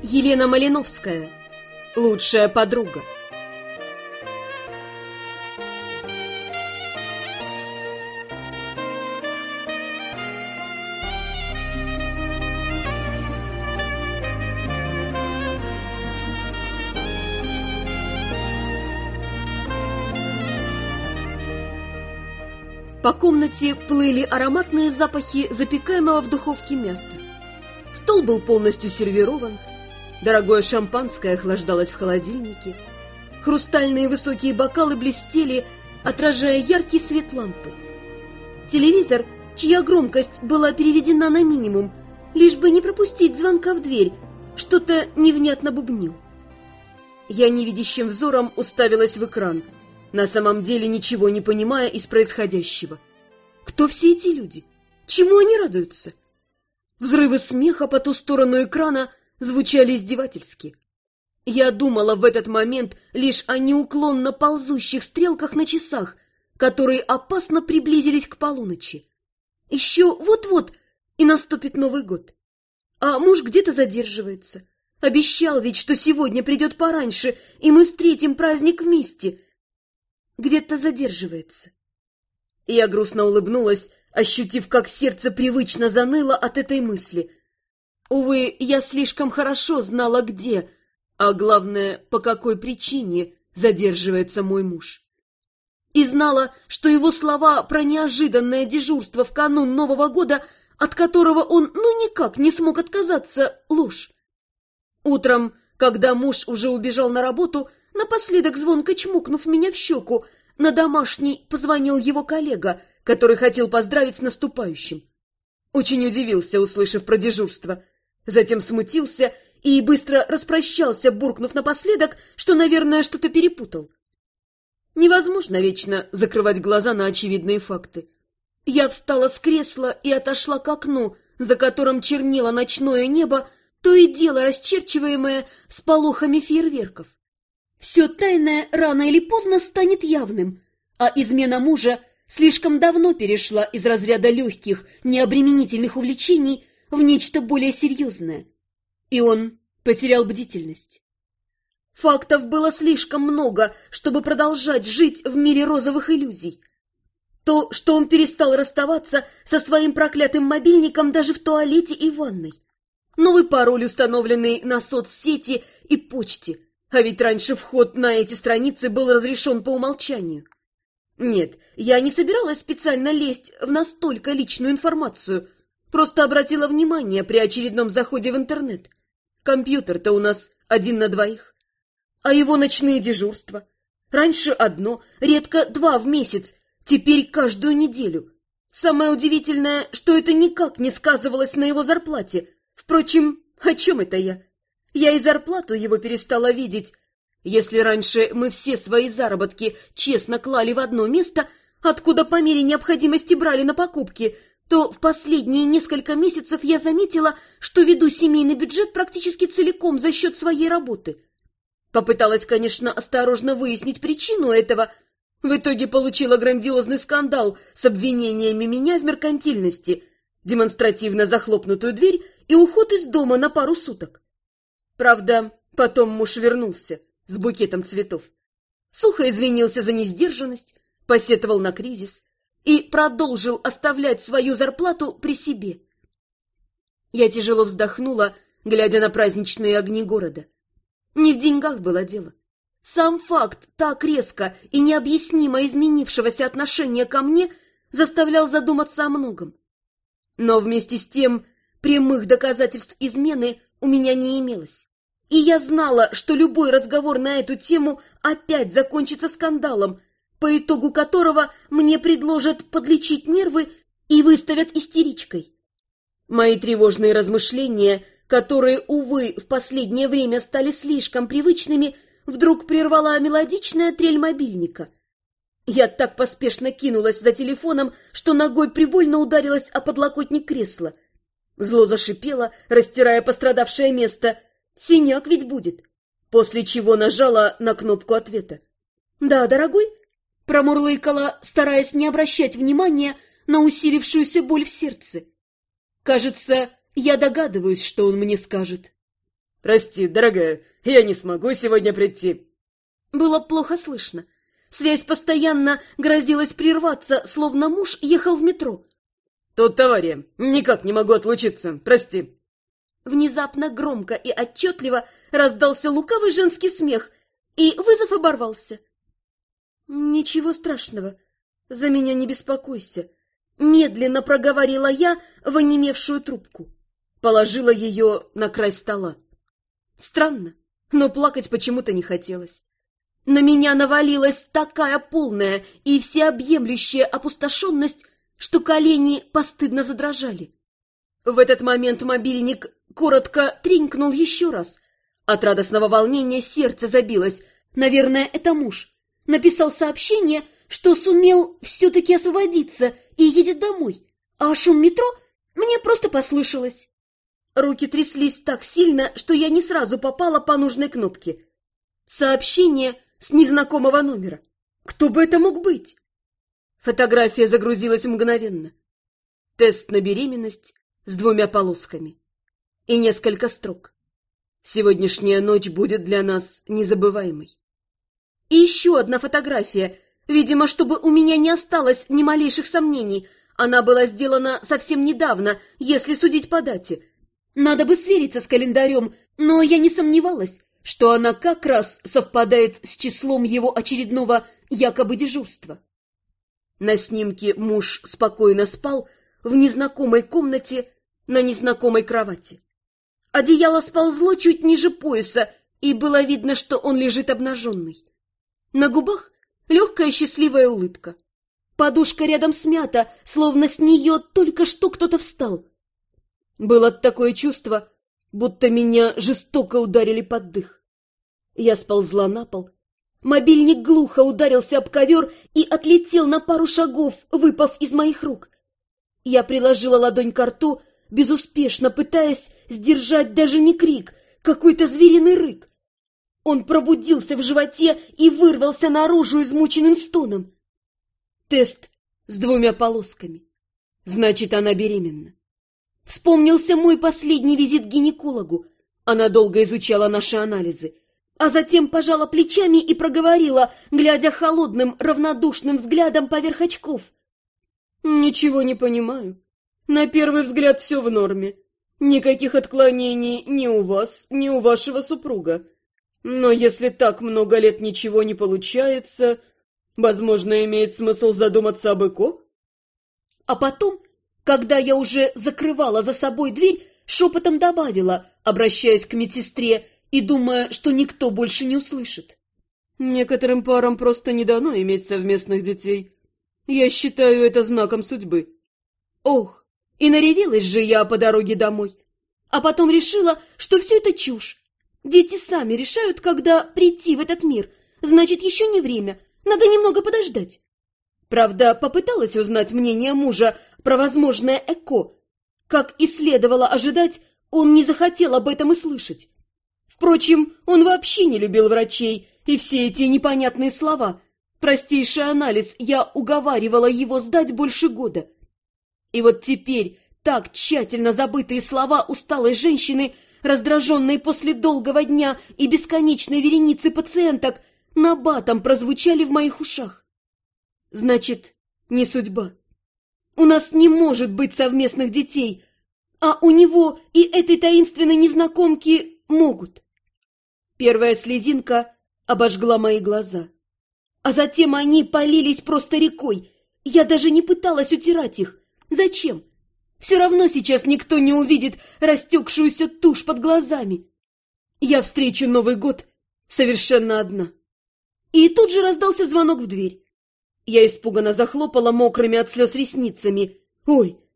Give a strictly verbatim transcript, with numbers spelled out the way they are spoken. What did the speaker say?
Елена Малиновская. Лучшая подруга. По комнате плыли ароматные запахи запекаемого в духовке мяса. Стол был полностью сервирован. Дорогое шампанское охлаждалось в холодильнике. Хрустальные высокие бокалы блестели, отражая яркий свет лампы. Телевизор, чья громкость была переведена на минимум, лишь бы не пропустить звонка в дверь, что-то невнятно бубнил. Я невидящим взором уставилась в экран, на самом деле ничего не понимая из происходящего. Кто все эти люди? Чему они радуются? Взрывы смеха по ту сторону экрана звучали издевательски. Я думала в этот момент лишь о неуклонно ползущих стрелках на часах, которые опасно приблизились к полуночи. Еще вот-вот и наступит Новый год. А муж где-то задерживается. Обещал ведь, что сегодня придет пораньше, и мы встретим праздник вместе. Где-то задерживается. Я грустно улыбнулась, ощутив, как сердце привычно заныло от этой мысли. Увы, я слишком хорошо знала, где, а главное, по какой причине задерживается мой муж. И знала, что его слова про неожиданное дежурство в канун Нового года, от которого он ну никак не смог отказаться, ложь. Утром, когда муж уже убежал на работу, напоследок звонко чмокнув меня в щеку, на домашний позвонил его коллега, который хотел поздравить с наступающим. Очень удивился, услышав про дежурство. Затем смутился и быстро распрощался, буркнув напоследок, что, наверное, что-то перепутал. Невозможно вечно закрывать глаза на очевидные факты. Я встала с кресла и отошла к окну, за которым чернело ночное небо, то и дело расчерчиваемое сполохами фейерверков. Все тайное рано или поздно станет явным, а измена мужа слишком давно перешла из разряда легких, необременительных увлечений в нечто более серьезное. И он потерял бдительность. Фактов было слишком много, чтобы продолжать жить в мире розовых иллюзий. То, что он перестал расставаться со своим проклятым мобильником даже в туалете и ванной. Новый пароль, установленный на соцсети и почте, а ведь раньше вход на эти страницы был разрешен по умолчанию. Нет, я не собиралась специально лезть в настолько личную информацию, просто обратила внимание при очередном заходе в интернет. Компьютер-то у нас один на двоих. А его ночные дежурства? Раньше одно, редко два в месяц, теперь каждую неделю. Самое удивительное, что это никак не сказывалось на его зарплате. Впрочем, о чем это я? Я и зарплату его перестала видеть. Если раньше мы все свои заработки честно клали в одно место, откуда по мере необходимости брали на покупки, то в последние несколько месяцев я заметила, что веду семейный бюджет практически целиком за счет своей работы. Попыталась, конечно, осторожно выяснить причину этого. В итоге получила грандиозный скандал с обвинениями меня в меркантильности, демонстративно захлопнутую дверь и уход из дома на пару суток. Правда, потом муж вернулся с букетом цветов. Сухо извинился за несдержанность, посетовал на кризис и продолжил оставлять свою зарплату при себе. Я тяжело вздохнула, глядя на праздничные огни города. Не в деньгах было дело. Сам факт так резко и необъяснимо изменившегося отношения ко мне заставлял задуматься о многом. Но вместе с тем прямых доказательств измены у меня не имелось. И я знала, что любой разговор на эту тему опять закончится скандалом, по итогу которого мне предложат подлечить нервы и выставят истеричкой. Мои тревожные размышления, которые, увы, в последнее время стали слишком привычными, вдруг прервала мелодичная трель мобильника. Я так поспешно кинулась за телефоном, что ногой прибольно ударилась о подлокотник кресла. Зло зашипело, растирая пострадавшее место. Синяк ведь будет. После чего нажала на кнопку ответа. «Да, дорогой?» Промурлыкала, стараясь не обращать внимания на усилившуюся боль в сердце. Кажется, я догадываюсь, что он мне скажет. «Прости, дорогая, я не смогу сегодня прийти». Было плохо слышно. Связь постоянно грозилась прерваться, словно муж ехал в метро. «Тут авария. Никак не могу отлучиться. Прости». Внезапно, громко и отчетливо раздался лукавый женский смех, и вызов оборвался. «Ничего страшного. За меня не беспокойся», — медленно проговорила я в онемевшую трубку. Положила ее на край стола. Странно, но плакать почему-то не хотелось. На меня навалилась такая полная и всеобъемлющая опустошенность, что колени постыдно задрожали. В этот момент мобильник коротко тренькнул еще раз. От радостного волнения сердце забилось. Наверное, это муж. Написал сообщение, что сумел все-таки освободиться и едет домой. А шум метро мне просто послышалось. Руки тряслись так сильно, что я не сразу попала по нужной кнопке. Сообщение с незнакомого номера. Кто бы это мог быть? Фотография загрузилась мгновенно. Тест на беременность с двумя полосками. И несколько строк. Сегодняшняя ночь будет для нас незабываемой. И еще одна фотография. Видимо, чтобы у меня не осталось ни малейших сомнений. Она была сделана совсем недавно, если судить по дате. Надо бы свериться с календарем, но я не сомневалась, что она как раз совпадает с числом его очередного якобы дежурства. На снимке муж спокойно спал в незнакомой комнате на незнакомой кровати. Одеяло сползло чуть ниже пояса, и было видно, что он лежит обнаженный. На губах легкая счастливая улыбка. Подушка рядом смята, словно с нее только что кто-то встал. Было такое чувство, будто меня жестоко ударили под дых. Я сползла на пол. Мобильник глухо ударился об ковер и отлетел на пару шагов, выпав из моих рук. Я приложила ладонь к рту, безуспешно пытаясь сдержать даже не крик, какой-то звериный рык. Он пробудился в животе и вырвался наружу измученным стоном. Тест с двумя полосками. Значит, она беременна. Вспомнился мой последний визит к гинекологу. Она долго изучала наши анализы, а затем пожала плечами и проговорила, глядя холодным, равнодушным взглядом поверх очков. «Ничего не понимаю. На первый взгляд все в норме. Никаких отклонений ни у вас, ни у вашего супруга. Но если так много лет ничего не получается, возможно, имеет смысл задуматься об ЭКО?» А потом, когда я уже закрывала за собой дверь, шепотом добавила, обращаясь к медсестре и думая, что никто больше не услышит. «Некоторым парам просто не дано иметь совместных детей. Я считаю это знаком судьбы». Ох, и наревелась же я по дороге домой. А потом решила, что все это чушь. Дети сами решают, когда прийти в этот мир. Значит, еще не время, надо немного подождать. Правда, попыталась узнать мнение мужа про возможное ЭКО. Как и следовало ожидать, он не захотел об этом и слышать. Впрочем, он вообще не любил врачей и все эти непонятные слова. Простейший анализ я уговаривала его сдать больше года. И вот теперь так тщательно забытые слова усталой женщины, раздраженной после долгого дня и бесконечной вереницы пациенток, набатом прозвучали в моих ушах. Значит, не судьба. У нас не может быть совместных детей, а у него и этой таинственной незнакомки могут. Первая слезинка обожгла мои глаза, а затем они полились просто рекой. Я даже не пыталась утирать их. Зачем? Все равно сейчас никто не увидит растекшуюся тушь под глазами. Я встречу Новый год совершенно одна. И тут же раздался звонок в дверь. Я испуганно захлопала мокрыми от слез ресницами. Ой,